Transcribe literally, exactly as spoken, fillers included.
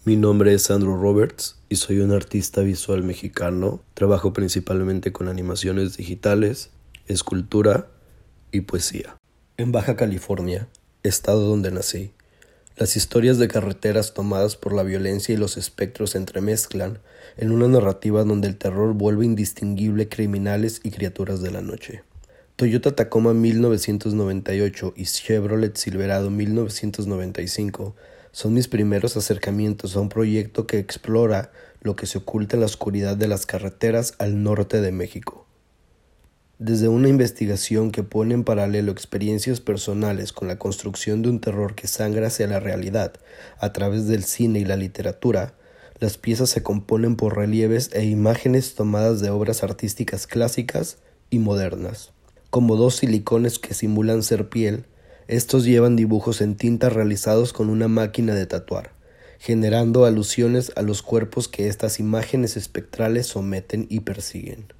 Mi nombre es Andrew Roberts y soy un artista visual mexicano. Trabajo principalmente con animaciones digitales, escultura y poesía. En Baja California, estado donde nací, las historias de carreteras tomadas por la violencia y los espectros se entremezclan en una narrativa donde el terror vuelve indistinguible criminales y criaturas de la noche. Toyota Tacoma mil novecientos noventa y ocho y Chevrolet Silverado mil novecientos noventa y cinco son mis primeros acercamientos a un proyecto que explora lo que se oculta en la oscuridad de las carreteras al norte de México. Desde una investigación que pone en paralelo experiencias personales con la construcción de un terror que sangra hacia la realidad a través del cine y la literatura, las piezas se componen por relieves e imágenes tomadas de obras artísticas clásicas y modernas. Como dos silicones que simulan ser piel, estos llevan dibujos en tinta realizados con una máquina de tatuar, generando alusiones a los cuerpos que estas imágenes espectrales someten y persiguen.